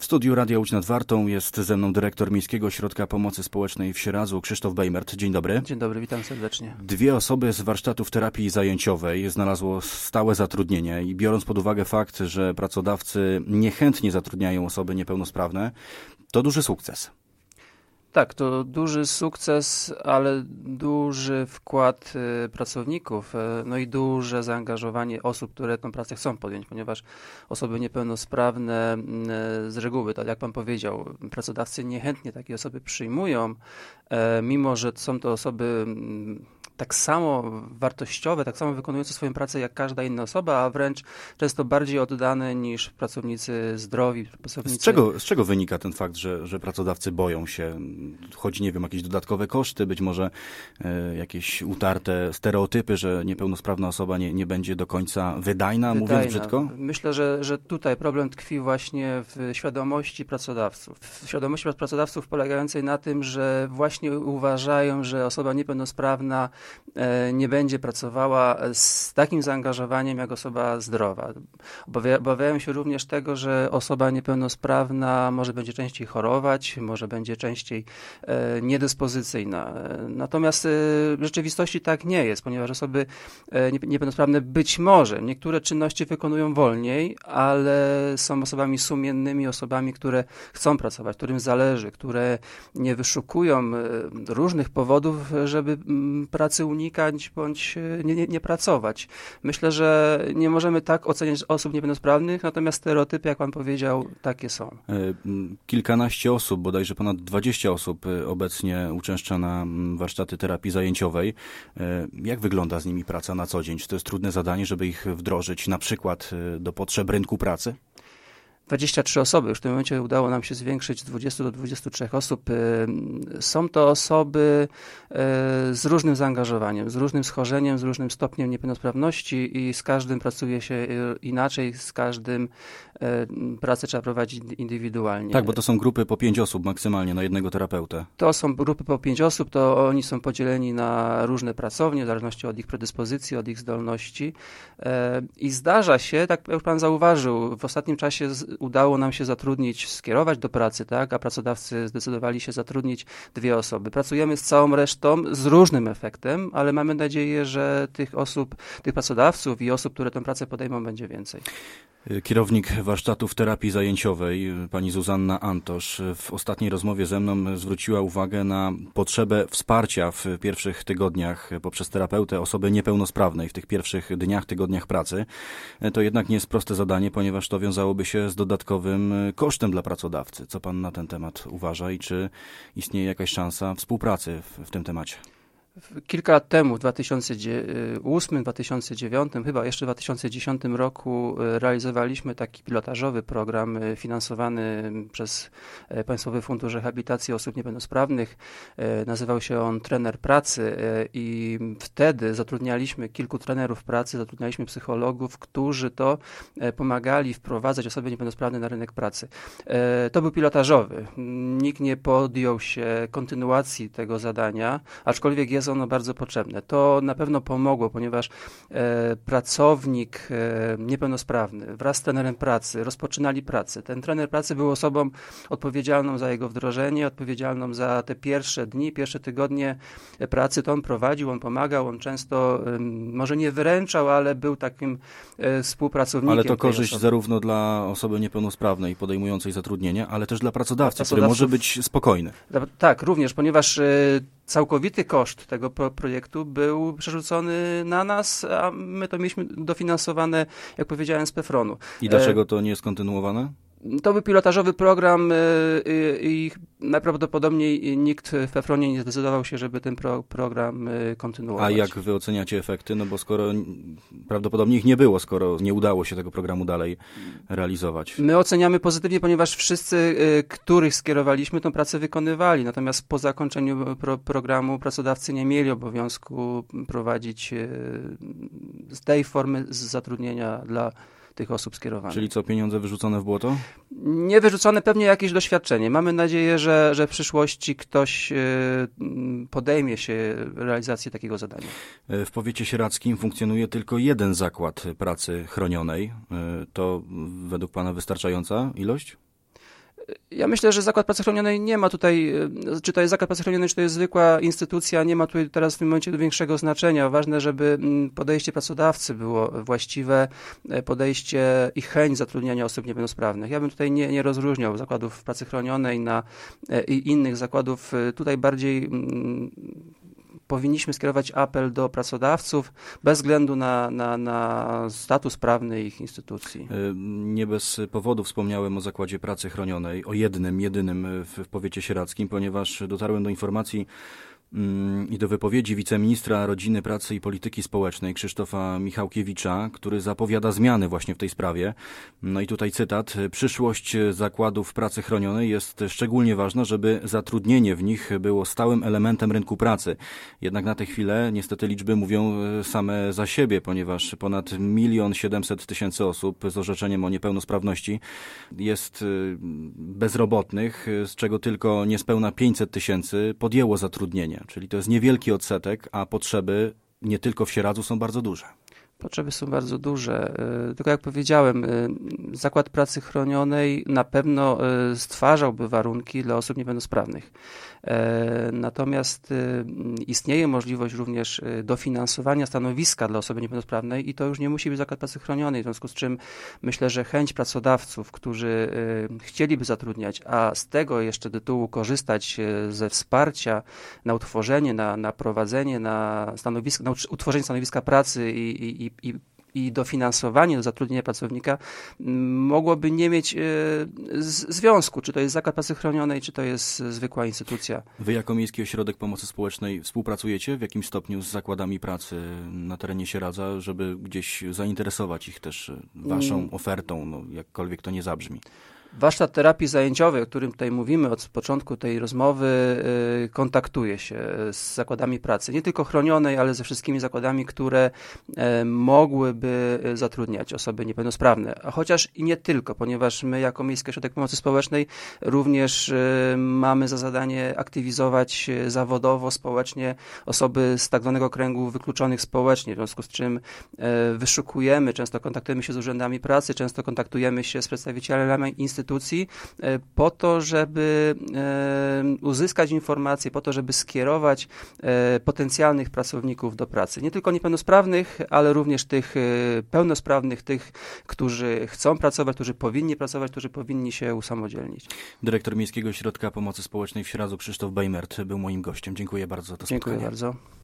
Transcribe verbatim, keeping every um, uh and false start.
studiu Radia Łódź nad Wartą jest ze mną dyrektor Miejskiego Ośrodka Pomocy Społecznej w Sieradzu, Krzysztof Bejmert. Dzień dobry. Dzień dobry, witam serdecznie. Dwie osoby z warsztatów terapii zajęciowej znalazło stałe zatrudnienie i biorąc pod uwagę fakt, że pracodawcy niechętnie zatrudniają osoby niepełnosprawne, to duży sukces. Tak, to duży sukces, ale duży wkład y, pracowników, y, no i duże zaangażowanie osób, które tę pracę chcą podjąć, ponieważ osoby niepełnosprawne y, z reguły, tak jak pan powiedział, pracodawcy niechętnie takie osoby przyjmują, y, mimo że są to osoby y, tak samo wartościowe, tak samo wykonujące swoją pracę jak każda inna osoba, a wręcz często bardziej oddane niż pracownicy zdrowi. Pracownicy... Z czego, z czego wynika ten fakt, że, że pracodawcy boją się? Chodzi, nie wiem, jakieś dodatkowe koszty, być może e, jakieś utarte stereotypy, że niepełnosprawna osoba nie, nie będzie do końca wydajna, Wydajna. mówiąc brzydko? Myślę, że, że tutaj problem tkwi właśnie w świadomości pracodawców. W świadomości pracodawców polegającej na tym, że właśnie uważają, że osoba niepełnosprawna nie będzie pracowała z takim zaangażowaniem jak osoba zdrowa. Obawiają się również tego, że osoba niepełnosprawna może będzie częściej chorować, może będzie częściej e, niedyspozycyjna. Natomiast e, w rzeczywistości tak nie jest, ponieważ osoby e, niepełnosprawne być może niektóre czynności wykonują wolniej, ale są osobami sumiennymi, osobami, które chcą pracować, którym zależy, które nie wyszukują e, różnych powodów, żeby m, pracy unikać bądź nie, nie, nie pracować. Myślę, że nie możemy tak oceniać osób niepełnosprawnych, natomiast stereotypy, jak pan powiedział, takie są. Kilkanaście osób, bodajże ponad dwadzieścia osób obecnie uczęszcza na warsztaty terapii zajęciowej. Jak wygląda z nimi praca na co dzień? Czy to jest trudne zadanie, żeby ich wdrożyć na przykład do potrzeb rynku pracy? dwadzieścia trzy osoby, już w tym momencie udało nam się zwiększyć z dwudziestu do dwudziestu trzech osób. Są to osoby z różnym zaangażowaniem, z różnym schorzeniem, z różnym stopniem niepełnosprawności i z każdym pracuje się inaczej, z każdym pracę trzeba prowadzić indywidualnie. Tak, bo to są grupy po pięć osób maksymalnie na jednego terapeutę. To są grupy po pięć osób, to oni są podzieleni na różne pracownie, w zależności od ich predyspozycji, od ich zdolności. I zdarza się, tak jak pan zauważył, w ostatnim czasie udało nam się zatrudnić, skierować do pracy, tak, a pracodawcy zdecydowali się zatrudnić dwie osoby. Pracujemy z całą resztą, z różnym efektem, ale mamy nadzieję, że tych osób, tych pracodawców i osób, które tę pracę podejmą, będzie więcej. Kierownik warsztatów terapii zajęciowej, pani Zuzanna Antosz, w ostatniej rozmowie ze mną zwróciła uwagę na potrzebę wsparcia w pierwszych tygodniach poprzez terapeutę osoby niepełnosprawnej, w tych pierwszych dniach, tygodniach pracy. To jednak nie jest proste zadanie, ponieważ to wiązałoby się z dodatkowym kosztem dla pracodawcy. Co pan na ten temat uważa i czy istnieje jakaś szansa współpracy w, w tym temacie? Kilka lat temu, w dwa tysiące ósmym, dwa tysiące dziewiątym, chyba jeszcze w dwa tysiące dziesiątym roku realizowaliśmy taki pilotażowy program finansowany przez Państwowy Fundusz Rehabilitacji Osób Niepełnosprawnych. Nazywał się on Trener Pracy i wtedy zatrudnialiśmy kilku trenerów pracy, zatrudnialiśmy psychologów, którzy to pomagali wprowadzać osoby niepełnosprawne na rynek pracy. To był pilotażowy. Nikt nie podjął się kontynuacji tego zadania, aczkolwiek jest ono bardzo potrzebne. To na pewno pomogło, ponieważ e, pracownik e, niepełnosprawny wraz z trenerem pracy rozpoczynali pracę. Ten trener pracy był osobą odpowiedzialną za jego wdrożenie, odpowiedzialną za te pierwsze dni, pierwsze tygodnie pracy. To on prowadził, on pomagał, on często e, może nie wyręczał, ale był takim e, współpracownikiem. Ale to korzyść osoby. Zarówno dla osoby niepełnosprawnej podejmującej zatrudnienie, ale też dla pracodawcy, który może być spokojny. Tak, również, ponieważ e, całkowity koszt tego pro- projektu był przerzucony na nas, a my to mieliśmy dofinansowane, jak powiedziałem, z PEFRON-u. I dlaczego to nie jest kontynuowane? To był pilotażowy program i najprawdopodobniej nikt w PEFRON-ie nie zdecydował się, żeby ten pro, program kontynuować. A jak wy oceniacie efekty? No bo skoro prawdopodobnie ich nie było, skoro nie udało się tego programu dalej realizować. My oceniamy pozytywnie, ponieważ wszyscy, których skierowaliśmy, tą pracę wykonywali. Natomiast po zakończeniu pro, programu pracodawcy nie mieli obowiązku prowadzić z tej formy zatrudnienia dla tych osób skierowanych. Czyli co, pieniądze wyrzucone w błoto? Nie wyrzucone, pewnie jakieś doświadczenie. Mamy nadzieję, że, że w przyszłości ktoś podejmie się realizacji takiego zadania. W powiecie sieradzkim funkcjonuje tylko jeden zakład pracy chronionej. To według pana wystarczająca ilość? Ja myślę, że Zakład Pracy Chronionej nie ma tutaj, czy to jest Zakład Pracy Chronionej, czy to jest zwykła instytucja, nie ma tutaj teraz w tym momencie większego znaczenia. Ważne, żeby podejście pracodawcy było właściwe, podejście i chęć zatrudniania osób niepełnosprawnych. Ja bym tutaj nie, nie rozróżniał zakładów pracy chronionej na, i innych zakładów. Tutaj bardziej powinniśmy skierować apel do pracodawców bez względu na, na, na status prawny ich instytucji. Nie bez powodu wspomniałem o Zakładzie Pracy Chronionej, o jednym, jedynym w, w powiecie sieradzkim, ponieważ dotarłem do informacji i do wypowiedzi wiceministra Rodziny, Pracy i Polityki Społecznej Krzysztofa Michałkiewicza, który zapowiada zmiany właśnie w tej sprawie. No i tutaj cytat. Przyszłość zakładów pracy chronionej jest szczególnie ważna, żeby zatrudnienie w nich było stałym elementem rynku pracy. Jednak na tę chwilę niestety liczby mówią same za siebie, ponieważ ponad milion siedemset tysięcy osób z orzeczeniem o niepełnosprawności jest bezrobotnych, z czego tylko niespełna pięćset tysięcy podjęło zatrudnienie. Czyli to jest niewielki odsetek, a potrzeby nie tylko w Sieradzu są bardzo duże. Potrzeby są bardzo duże. Tylko jak powiedziałem, Zakład Pracy Chronionej na pewno stwarzałby warunki dla osób niepełnosprawnych. Natomiast istnieje możliwość również dofinansowania stanowiska dla osoby niepełnosprawnej i to już nie musi być Zakład Pracy Chronionej, w związku z czym myślę, że chęć pracodawców, którzy chcieliby zatrudniać, a z tego jeszcze tytułu korzystać ze wsparcia na utworzenie, na, na prowadzenie, na, stanowisk, na utworzenie stanowiska pracy i, i I, i dofinansowanie do zatrudnienia pracownika mogłoby nie mieć y, z, związku, czy to jest Zakład Pracy Chronionej, czy to jest zwykła instytucja. Wy jako Miejski Ośrodek Pomocy Społecznej współpracujecie w jakimś stopniu z zakładami pracy na terenie Sieradza, żeby gdzieś zainteresować ich też waszą mm. ofertą, no, jakkolwiek to nie zabrzmi? Warsztat terapii zajęciowej, o którym tutaj mówimy od początku tej rozmowy, kontaktuje się z zakładami pracy, nie tylko chronionej, ale ze wszystkimi zakładami, które mogłyby zatrudniać osoby niepełnosprawne. A chociaż i nie tylko, ponieważ my jako Miejski Ośrodek Pomocy Społecznej również mamy za zadanie aktywizować zawodowo, społecznie osoby z tak zwanego kręgu wykluczonych społecznie, w związku z czym wyszukujemy, często kontaktujemy się z urzędami pracy, często kontaktujemy się z przedstawicielami instytucji, instytucji po to, żeby uzyskać informacje, po to, żeby skierować potencjalnych pracowników do pracy. Nie tylko niepełnosprawnych, ale również tych pełnosprawnych, tych, którzy chcą pracować, którzy powinni pracować, którzy powinni się usamodzielnić. Dyrektor Miejskiego Ośrodka Pomocy Społecznej w Sieradzu Krzysztof Bejmert był moim gościem. Dziękuję bardzo za to spotkanie. Dziękuję bardzo.